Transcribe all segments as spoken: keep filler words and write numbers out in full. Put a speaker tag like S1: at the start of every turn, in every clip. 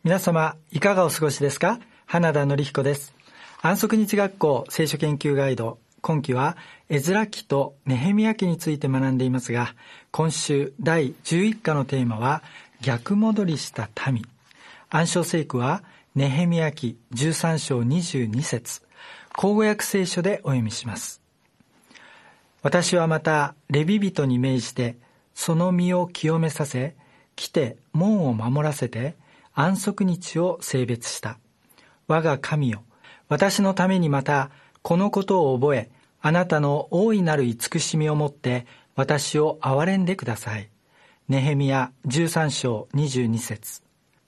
S1: 皆様いかがお過ごしですか？花田典彦です。安息日学校聖書研究ガイド、今期はエズラ記とネヘミヤ記について学んでいますが、今週だいじゅういっかのテーマは逆戻りした民。暗唱聖句はネヘミヤ記じゅうさん章にじゅうに節、口語訳聖書でお読みします。私はまたレビ人に命じてその身を清めさせ、来て門を守らせて安息日を聖別した。我が神よ、私のためにまたこのことを覚え、あなたの大いなる慈しみをもって私を憐れんでください。ネヘミヤじゅうさん章にじゅうに節。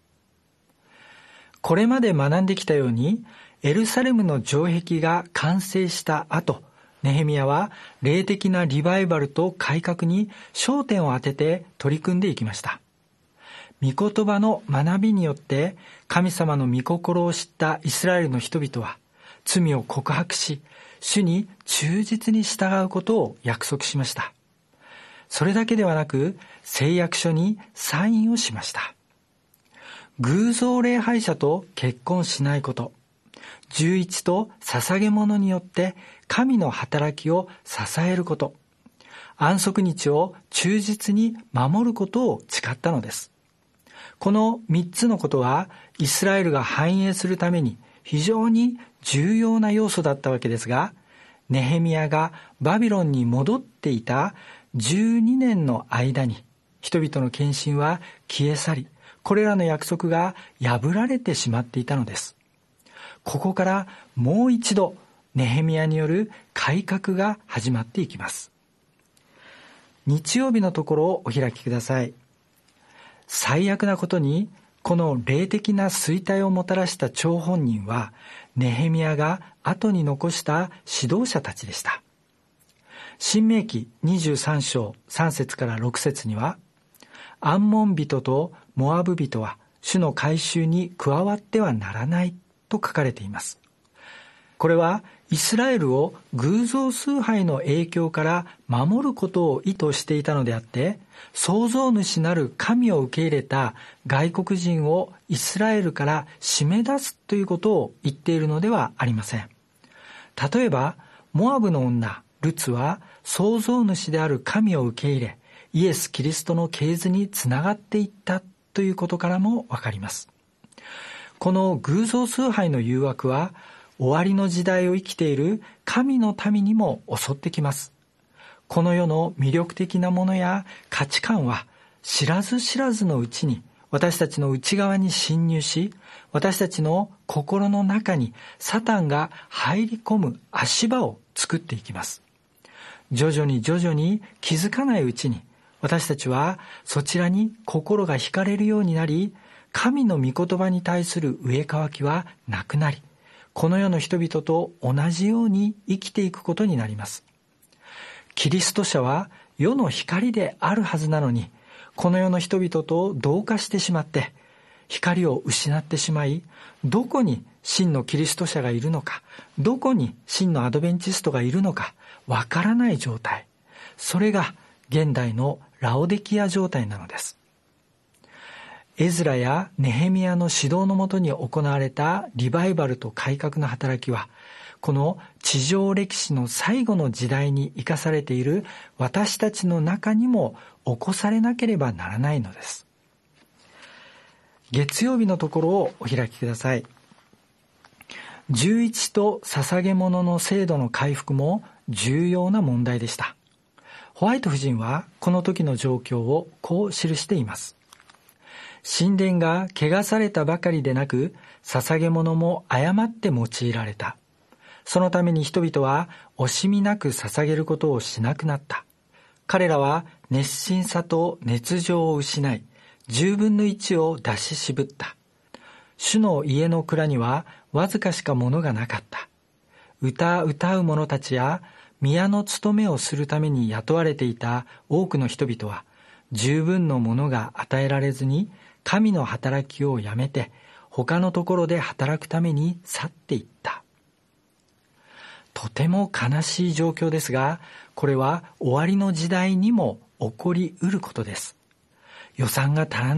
S1: これまで学んできたように、エルサレムの城壁が完成した後、ネヘミヤは霊的なリバイバルと改革に焦点を当てて取り組んでいきました。御言葉の学びによって神様の御心を知ったイスラエルの人々は罪を告白し、主に忠実に従うことを約束しました。それだけではなく、誓約書にサインをしました。偶像礼拝者と結婚しないこと、十一と捧げ物によって神の働きを支えること、安息日を忠実に守ることを誓ったのです。この三つのことはイスラエルが繁栄するために非常に重要な要素だったわけですが、ネヘミヤがバビロンに戻っていたじゅうにねんの間に人々の献身は消え去り、これらの約束が破られてしまっていたのです。ここからもう一度ネヘミヤによる改革が始まっていきます。日曜日のところをお開きください。最悪なことに、この霊的な衰退をもたらした張本人はネヘミヤが後に残した指導者たちでした。申命記にじゅうさん章さん節からろく節には、アンモン人とモアブ人は主の改宗に加わってはならないと書かれています。これはイスラエルを偶像崇拝の影響から守ることを意図していたのであって、創造主なる神を受け入れた外国人をイスラエルから締め出すということを言っているのではありません。例えば、モアブの女ルツは創造主である神を受け入れ、イエス・キリストの系図につながっていったということからもわかります。この偶像崇拝の誘惑は、終わりの時代を生きている神の民にも襲ってきます。この世の魅力的なものや価値観は知らず知らずのうちに私たちの内側に侵入し、私たちの心の中にサタンが入り込む足場を作っていきます。徐々に徐々に気づかないうちに私たちはそちらに心が惹かれるようになり、神の御言葉に対する植え替きはなくなり、この世の人々と同じように生きていくことになります。キリスト者は世の光であるはずなのに、この世の人々と同化してしまって、光を失ってしまい、どこに真のキリスト者がいるのか、どこに真のアドベンチストがいるのか、わからない状態。それが現代のラオデキア状態なのです。エズラやネヘミヤの指導のもとに行われたリバイバルと改革の働きは、この地上歴史の最後の時代に生かされている私たちの中にも起こされなければならないのです。月曜日のところをお開きください。十一と捧げ物の制度の回復も重要な問題でした。ホワイト夫人はこの時の状況をこう記しています。神殿が汚されたばかりでなく、捧げ物も誤って用いられた。そのために人々は惜しみなく捧げることをしなくなった。彼らは熱心さと熱情を失い、十分の一を出し渋った。主の家の蔵にはわずかしか物がなかった。歌歌う者たちや宮の務めをするために雇われていた多くの人々は、十分のものが与えられずに神の働きをやめて他のところで働くために去っていった。とても悲しい状況ですが、これは終わりの時代にも起こりうることです。予算が足らない、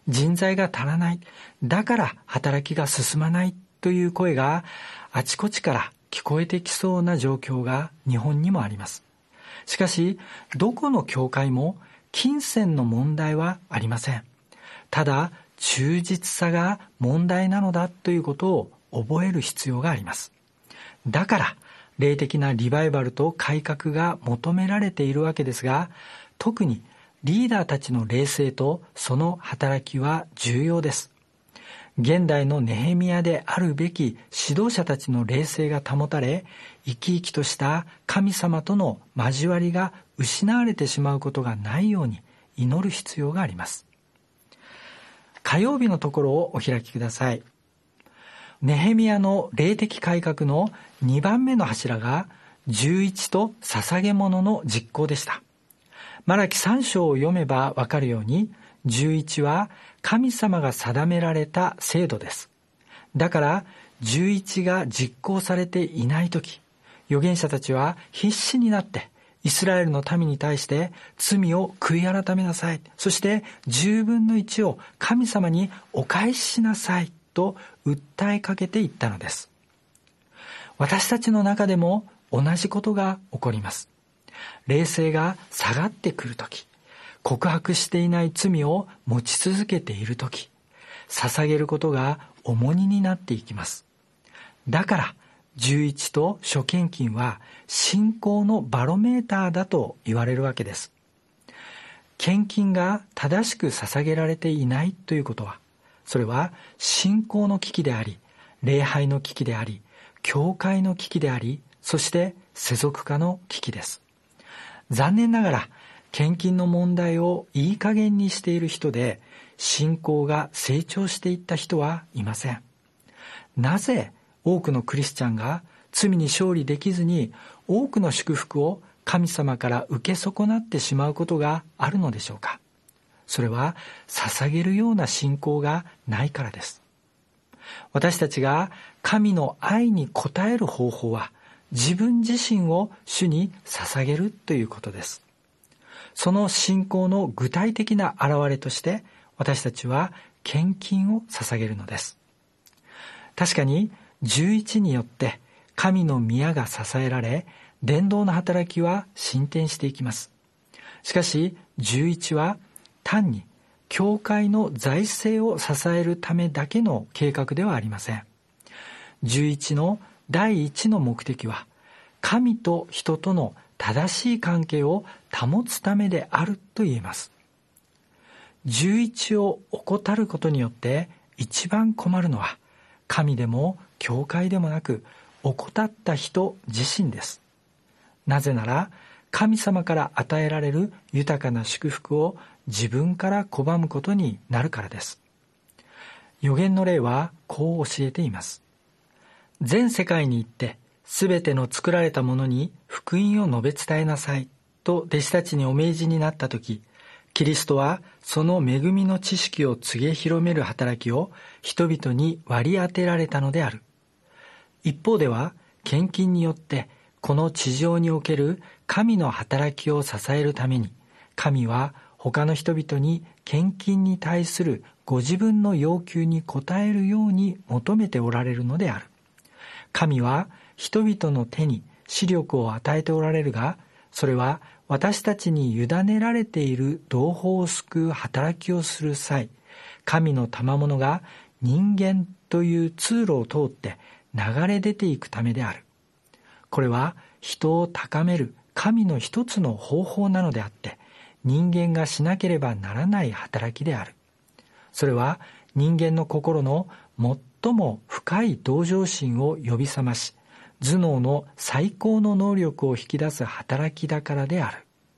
S1: 人材が足らない、だから働きが進まないという声があちこちから聞こえてきそうな状況が日本にもあります。しかし、どこの教会も金銭の問題はありません。ただ、忠実さが問題なのだということを覚える必要があります。だから、霊的なリバイバルと改革が求められているわけですが、特にリーダーたちの霊性とその働きは重要です。現代のネヘミヤであるべき指導者たちの霊性が保たれ、生き生きとした神様との交わりが失われてしまうことがないように祈る必要があります。火曜日のところをお開きください。ネヘミヤの霊的改革のにばんめの柱がじゅういちと捧げ物の実行でした。マラキさん章を読めばわかるように、じゅういちは神様が定められた制度です。だからじゅういちが実行されていないとき、預言者たちは必死になってイスラエルの民に対して罪を悔い改めなさい、そしてじゅうぶんのいちを神様にお返ししなさいと訴えかけていったのです。私たちの中でも同じことが起こります。霊性が下がってくるとき、告白していない罪を持ち続けているとき、捧げることが重荷になっていきます。だからじゅういちと諸献金は信仰のバロメーターだと言われるわけです。献金が正しく捧げられていないということは、それは信仰の危機であり、礼拝の危機であり、教会の危機であり、そして世俗化の危機です。残念ながら献金の問題をいい加減にしている人で、信仰が成長していった人はいません。なぜ多くのクリスチャンが罪に勝利できずに多くの祝福を神様から受け損なってしまうことがあるのでしょうか。それは捧げるような信仰がないからです。私たちが神の愛に応える方法は、自分自身を主に捧げるということです。その信仰の具体的な表れとして、私たちは献金を捧げるのです。確かにじゅういちによって神の宮が支えられ、伝道の働きは進展していきます。しかしじゅういちは単に教会の財政を支えるためだけの計画ではありません。じゅういちの第一の目的は、神と人との正しい関係を保つためであると言えます。じゅういちを怠ることによって一番困るのは、神でも教会でもなく怠った人自身です。なぜなら、神様から与えられる豊かな祝福を自分から拒むことになるからです。預言の例はこう教えています。全世界に行って、すべての作られたものに福音を述べ伝えなさいと弟子たちにお命じになったとき、キリストはその恵みの知識を告げ広める働きを人々に割り当てられたのである。一方では、献金によってこの地上における神の働きを支えるために、神は他の人々に献金に対するご自分の要求に応えるように求めておられるのである。神は人々の手に視力を与えておられるが、それは私たちに委ねられている同胞を救う働きをする際、神の賜物が人間という通路を通って流れ出ていくためである。これは人を高める神の一つの方法なのであって、人間がしなければならない働きである。それは人間の心の最も深い同情心を呼び覚まし、頭脳の最高の能力を引き出す働きだからである。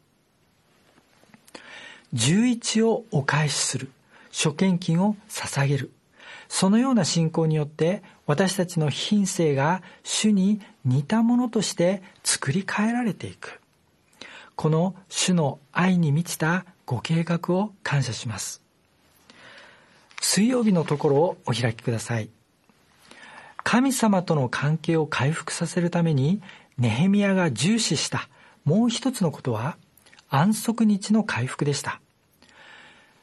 S1: じゅういちをお返しする、諸献金を捧げる。そのような信仰によって私たちの品性が主に似たものとして作り変えられていく。この主の愛に満ちたご計画を感謝します。水曜日のところをお開きください。神様との関係を回復させるためにネヘミヤが重視したもう一つのことは安息日の回復でした。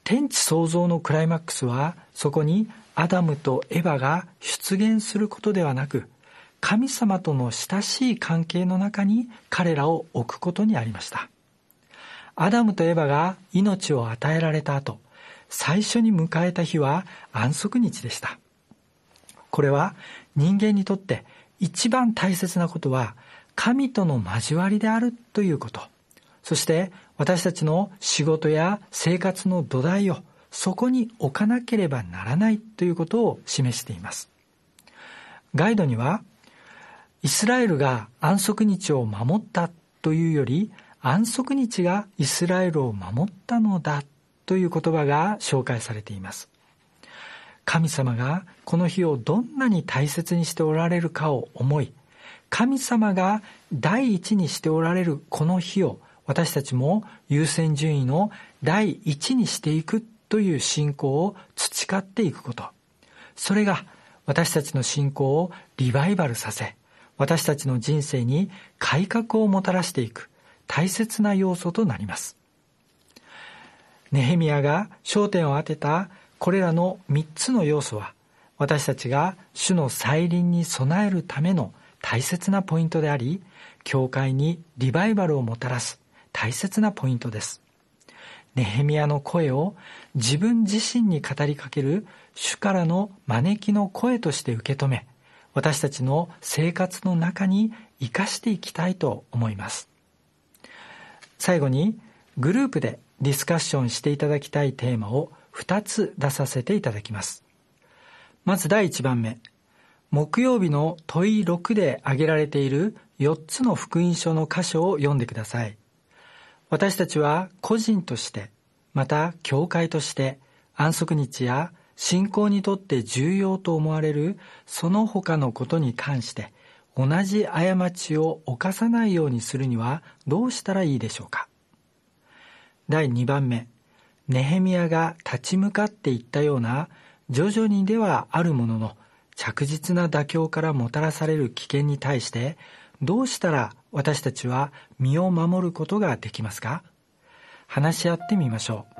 S1: 天地創造のクライマックスは、そこにアダムとエバが出現することではなく、神様との親しい関係の中に彼らを置くことにありました。アダムとエバが命を与えられた後、最初に迎えた日は安息日でした。これは人間にとって一番大切なことは神との交わりであるということ。そして私たちの仕事や生活の土台をそこに置かなければならないということを示しています。ガイドには、イスラエルが安息日を守ったというより、安息日がイスラエルを守ったのだという言葉が紹介されています。神様がこの日をどんなに大切にしておられるかを思い、神様が第一にしておられるこの日を私たちも優先順位の第一にしていくという信仰を培っていくこと。それが私たちの信仰をリバイバルさせ、私たちの人生に改革をもたらしていく大切な要素となります。ネヘミヤが焦点を当てたこれらの三つの要素は、私たちが主の再臨に備えるための大切なポイントであり、教会にリバイバルをもたらす大切なポイントです。ネヘミヤの声を自分自身に語りかける主からの招きの声として受け止め、私たちの生活の中に生かしていきたいと思います。最後にグループでディスカッションしていただきたいテーマをふたつ出させていただきます。まずだいいちばんめ、木曜日の問いろくで挙げられているよっつの福音書の箇所を読んでください。私たちは個人として、また教会として安息日や信仰にとって重要と思われるその他のことに関して同じ過ちを犯さないようにするにはどうしたらいいでしょうか。だいにばんめ、ネヘミヤが立ち向かっていったような徐々にではあるものの着実な妥協からもたらされる危険に対してどうしたら私たちは身を守ることができますか。話し合ってみましょう。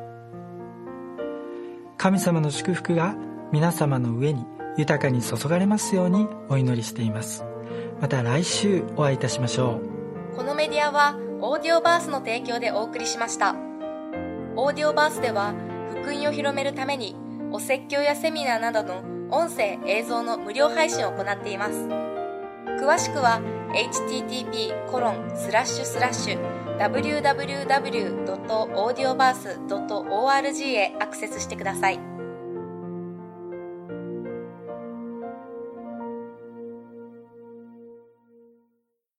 S1: 神様の祝福が皆様の上に豊かに注がれますようにお祈りしています。また来週お会いいたしましょ
S2: う。このメディアはオーディオバースの提供でお送りしました。オーディオバースでは福音を広めるためにお説教やセミナーなどの音声映像の無料配信を行っています。詳しくは エイチティーティーピーコロンスラッシュスラッシュダブリューダブリューダブリュードットオーディオバースドットオーアールジー へアクセスしてください。